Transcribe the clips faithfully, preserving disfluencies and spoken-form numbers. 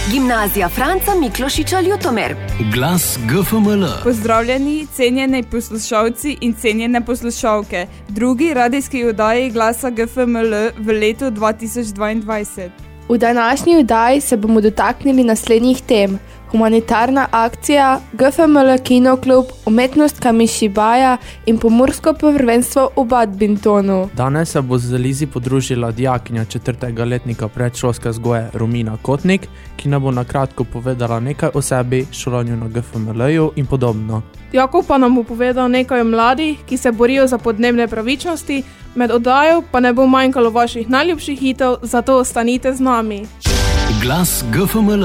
Gimnazija Franca Miklošiča Ljutomer. Glas G F M L. Pozdravljeni, cenjeni poslušalci in cenjene poslušalke. Drugi radijski oddaji Glasa G F M L v letu dva tisoč dvaindvajset. V današnji oddaji se bomo dotaknili naslednjih tem. Humanitarna akcija, G F M L kinoklub, umetnost Kamishibaja in pomursko prvenstvo v badmintonu. Danes se bo z Lizi podružila dijakinja četrtega letnika predšolske vzgoje Romina Kotnik, ki nam bo na kratko povedala nekaj o sebi, šolanju na G F M L-ju in podobno. Jakub pa nam bo povedal nekaj o mladih, ki se borijo za podnebne pravičnosti, med oddajo pa ne bo manjkalo vaših najljubših hitov, zato ostanite z nami. Glas G F M L.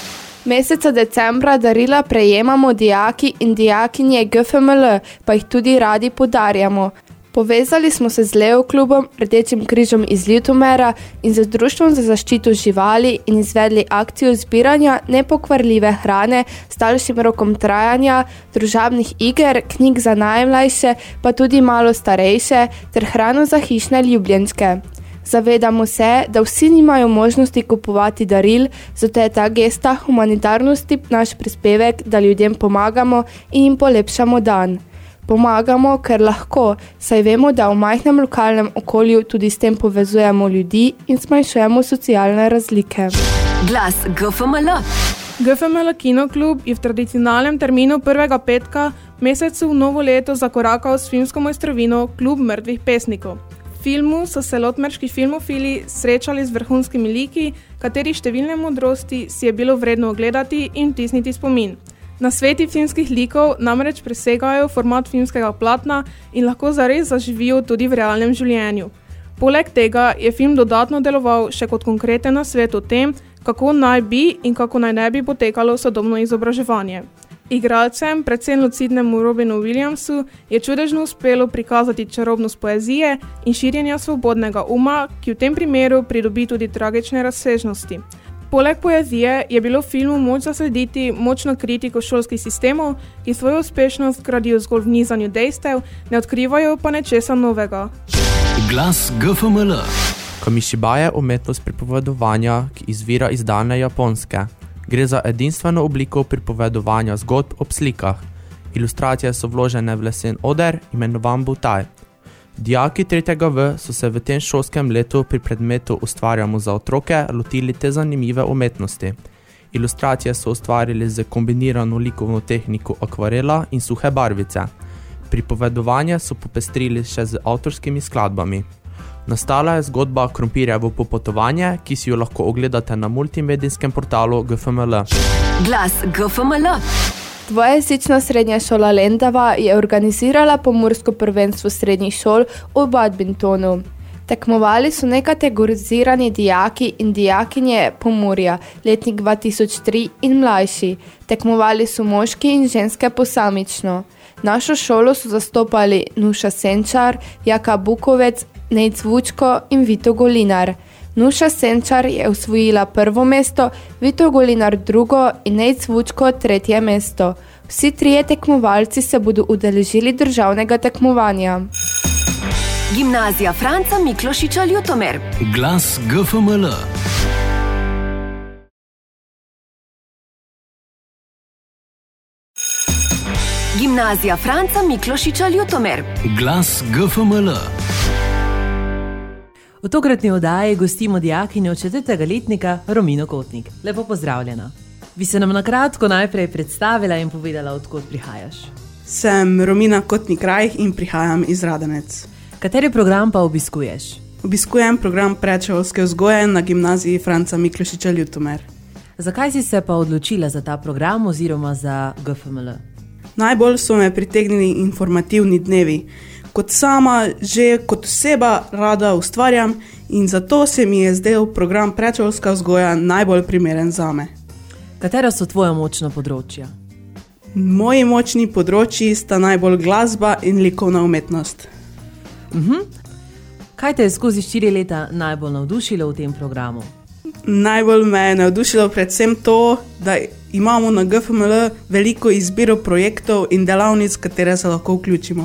Meseca decembra darila prejemamo dijaki in dijakinje G F M L, pa jih tudi radi podarjamo. Povezali smo se z Leo klubom, Rdečim križem iz Ljutomera in z Društvom za zaščito živali in izvedli akcijo zbiranja nepokvarljive hrane s daljšim rokom trajanja, družabnih iger, knjig za najmlajše, pa tudi malo starejše, ter hrano za hišne ljubljenčke. Zavedamo se, da vsi nimajo možnosti kupovati daril, zato je ta gesta humanitarnosti naš prispevek, da ljudem pomagamo in jim polepšamo dan. Pomagamo, ker lahko, saj vemo, da v majhnem lokalnem okolju tudi s tem povezujemo ljudi in zmanjšujemo socialne razlike. Glas G F M L. G F M L kinoklub je v tradicionalnem terminu prvega petka mesecu v novo leto zakorakal s filmsko mojstrovino Klub mrtvih pesnikov. V filmu so se lotmerški filmofili srečali z vrhunskimi liki, katerih številne modrosti si je bilo vredno ogledati in vtisniti spomin. Nasveti filmskih likov namreč presegajo format filmskega platna in lahko zares zaživijo tudi v realnem življenju. Poleg tega je film dodatno deloval še kot konkreten nasvet o tem, kako naj bi in kako naj ne bi potekalo sodobno izobraževanje. Igralcem, predvsem lucidnemu Robinu Williamsu, je čudežno uspelo prikazati čarobnost poezije in širjenja svobodnega uma, ki v tem primeru pridobi tudi tragične razsežnosti. Poleg poezije je bilo v filmu moč zaslediti močno kritiko šolskih sistemov, ki svojo uspešnost gradijo zgolj v nizanju dejstev, ne odkrivajo pa nečesa novega. Glas G F M L. Kamishibaja je umetnost pripovedovanja, ki izvira iz daljne Japonske. Gre za edinstveno obliko pripovedovanja zgodb ob slikah. Ilustracije so vložene v lesen oder, imenovan butaj. Dijaki tretjega V so se v tem šolskem letu pri predmetu Ustvarjamo za otroke lotili te zanimive umetnosti. Ilustracije so ustvarili z kombinirano likovno tehniko akvarela in suhe barvice. Pripovedovanje so popestrili še z avtorskimi skladbami. Nastala je zgodba Krompirjevo popotovanje, ki si jo lahko ogledate na multimedijskem portalu G F M L. Glas G F M L. Dvojezična srednja šola Lendava je organizirala pomursko prvenstvo srednjih šol v badmintonu. Tekmovali so nekategorizirani dijaki in dijakinje Pomurja, letnik dva tisoč tri in mlajši. Tekmovali so moški in ženske posamično. Našo šolo so zastopali Nuša Senčar, Jaka Bukovec, Nejc Vučko in Vito Golinar. Nuša Senčar je osvojila prvo mesto, Vito Golinar drugo in Nejc Vučko tretje mesto. Vsi trije tekmovalci se bodo udeležili državnega tekmovanja. Gimnazija Franca Miklošiča Ljutomer. Glas G F M L. Gimnazija Franca Miklošiča Ljutomer. Glas G F M L. V tokratni oddaji gostimo dijakinjo četrtega letnika Romino Kotnik. Lepo pozdravljena. Bi se nam na kratko najprej predstavila in povedala, odkot prihajaš? Sem Romina Kotnik Rajh in prihajam iz Radenec. Kateri program pa obiskuješ? Obiskujem program predšolske vzgoje na Gimnaziji Franca Miklošiča Ljutomer. Zakaj si se pa odločila za ta program oziroma za G F M L? Najbolj so me pritegnili informativni dnevi. Kot sama, že kot oseba rada ustvarjam in zato se mi je zdel program predšolska vzgoja najbolj primeren zame. Katera so tvoja močna področja? Moji močni področji sta najbolj glasba in likovna umetnost. Uh-huh. Kaj te je skozi štiri leta najbolj navdušilo v tem programu? Najbolj me je navdušilo predvsem to, da imamo na G F M L veliko izbiro projektov in delavnic, katere se lahko vključimo.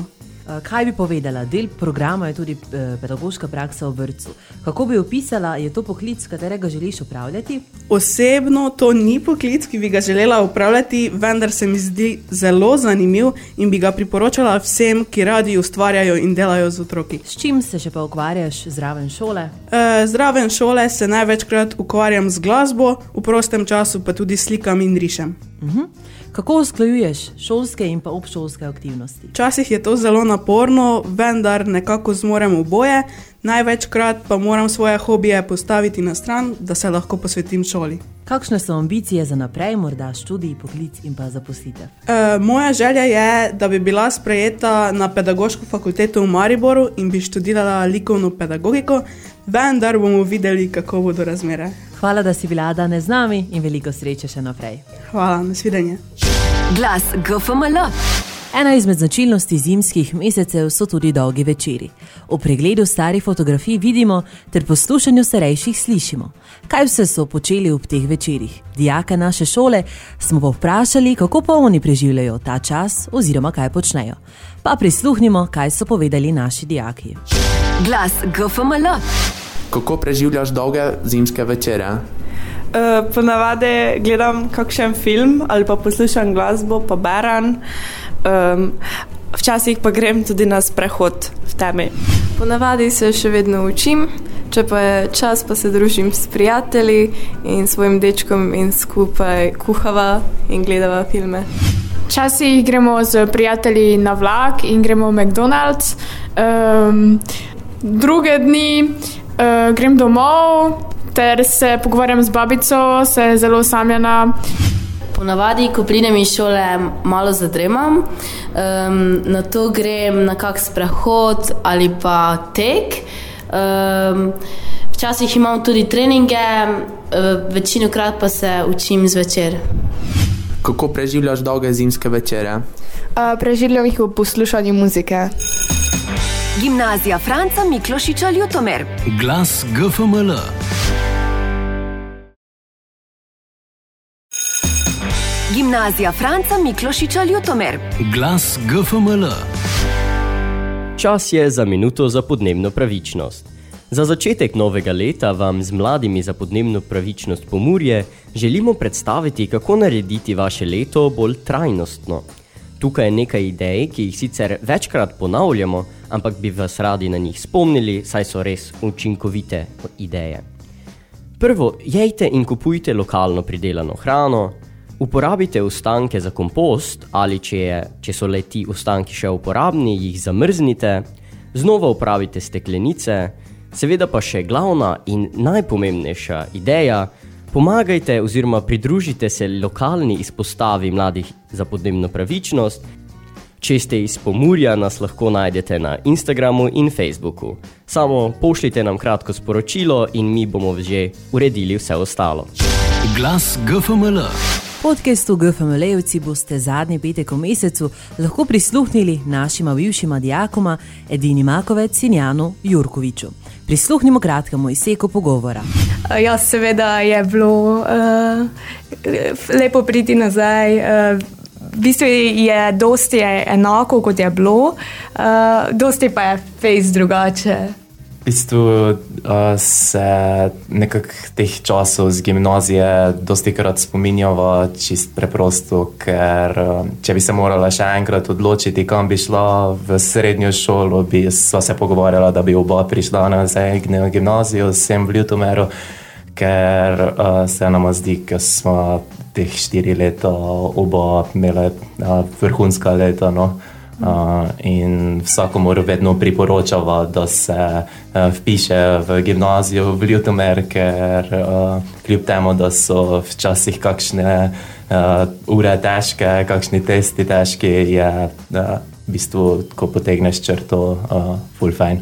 Kaj bi povedala? Del programa je tudi pedagoška praksa v vrtcu. Kako bi opisala, je to poklic, katerega želiš upravljati? Osebno to ni poklic, ki bi ga želela upravljati, vendar se mi zdi zelo zanimiv in bi ga priporočala vsem, ki radi ustvarjajo in delajo z otroki. S čim se še pa ukvarjaš zraven šole? E, zraven šole se največkrat ukvarjam z glasbo, v prostem času pa tudi slikam in rišem. Uh-huh. Kako usklajuješ šolske in pa obšolske aktivnosti? Včasih je to zelo naporno, vendar nekako zmorem oboje, največkrat pa moram svoje hobije postaviti na stran, da se lahko posvetim šoli. Kakšne so ambicije za naprej, morda študij, poklic in pa zaposlitev? E, moja želja je, da bi bila sprejeta na pedagoško fakulteto v Mariboru in bi študirala likovno pedagogiko, vendar bomo videli, kako bodo razmere. Hvala, da si bila danes z nami in veliko sreče še naprej. Hvala, nasvidenje. Glas G F M L. Ena izmed značilnosti zimskih mesecev so tudi dolgi večeri. V pregledu starih fotografij vidimo ter poslušanju starejših slišimo. Kaj vse so počeli ob teh večerih? Dijake naše šole smo pa vprašali, kako pa oni preživljajo ta čas oziroma kaj počnejo. Pa prisluhnimo, kaj so povedali naši dijaki. Glas G F M L. Kako preživljaš dolge zimske večere? Uh, ponavadi gledam kakšen film ali pa poslušam glasbo, pa berem. Um, včasih pa grem tudi na sprehod v temi. Ponavadi se še vedno učim, če pa je čas, pa se družim s prijatelji in svojim dečkom in skupaj kuhava in gledava filme. Včasih gremo z prijatelji na vlak in gremo v McDonald's. Um, druge dni uh, grem domov ter se pogovarjam z babico, se je zelo osamljena. Ponavadi, ko pridem iz šole, malo zadremam, um, na to grem na kak sprehod ali pa tek. Um, včasih imam tudi treninge, večinokrat pa se učim zvečer. Kako preživljaš dolge zimske večere? Uh, preživljam jih v poslušanju muzike. Gimnazija Franca Miklošiča Ljutomer. Glas G F M L. Gimnazija Franca Miklošiča Ljutomer. Glas G F M L. Čas je za minuto za podnebno pravičnost. Za začetek novega leta vam z mladimi za podnebno pravičnost Pomurje želimo predstaviti, kako narediti vaše leto bolj trajnostno. Tukaj je nekaj idej, ki jih sicer večkrat ponavljamo, ampak bi vas radi na njih spomnili, saj so res učinkovite ideje. Prvo, jejte in kupujte lokalno pridelano hrano, uporabite ostanke za kompost ali če, je, če so le ti ostanki še uporabni, jih zamrznite, znova uporabite steklenice, seveda pa še glavna in najpomembnejša ideja, pomagajte oziroma pridružite se lokalni izpostavi mladih za podnebno pravičnost. Če ste iz Pomurja, nas lahko najdete na Instagramu in Facebooku. Samo pošljite nam kratko sporočilo in mi bomo že uredili vse ostalo. Glas G F M L. Podcastu G F M L-evci boste zadnji petek v mesecu lahko prisluhnili našima bivšima dijakoma Edini Makovec in Janu Jurkoviču. Prisluhnimo kratkemu izseku pogovora. Ja, seveda je bilo uh, lepo priti nazaj. Uh, v bistvu je dosti je enako, kot je bilo, uh, dosti pa je fejs drugače. V bistvu uh, se nekak teh časov z gimnazije dosti krat spominjava čist preprosto, ker uh, če bi se morala še enkrat odločiti, kam bi šla v srednjo šolo, bi sva se pogovarjala, da bi oba prišla nazaj na gimnazijo, sem v Ljutomeru, ker uh, se nama zdi, ker smo teh štiri leta oba imeli uh, vrhunska leta, no. Uh, in vsakomor vedno priporočava, da se uh, vpiše v gimnazijo v Ljutomer, ker uh, kljub temu, da so včasih kakšne uh, ure težke, kakšni testi težki, je uh, v bistvu, ko potegneš črto, uh, ful fajn.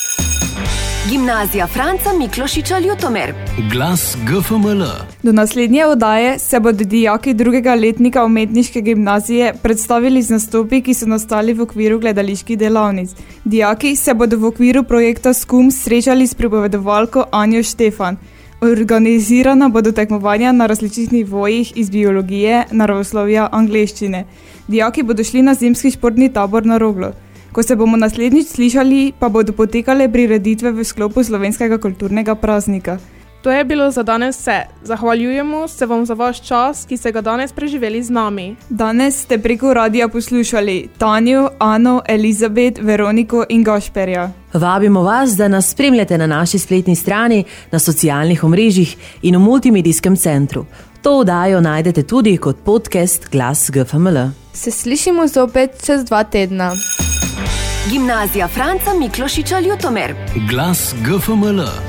Gimnazija Franca Miklošiča Ljutomer. Glas G F M L. Do naslednje oddaje se bodo dijaki drugega letnika umetniške gimnazije predstavili z nastopi, ki so nastali v okviru gledaliških delavnic. Dijaki se bodo v okviru projekta Skum srečali s pripovedovalko Anjo Štefan. Organizirana bodo tekmovanja na različnih nivojih iz biologije, naravoslovja, angleščine. Dijaki bodo šli na zimski športni tabor na Roglo. Ko se bomo naslednjič slišali, pa bodo potekale prireditve v sklopu slovenskega kulturnega praznika. To je bilo za danes vse. Zahvaljujemo se vam za vaš čas, ki ste ga danes preživeli z nami. Danes ste preko radija poslušali Tanjo, Ano, Elizabet, Veroniko in Gašperja. Vabimo vas, da nas spremljate na naši spletni strani, na socialnih omrežjih in v multimedijskem centru. To oddajo najdete tudi kot podcast Glas G F M L. Se slišimo zopet čez dva tedna. Gimnazija Franca Miklošiča Ljutomer. Glas G F M L.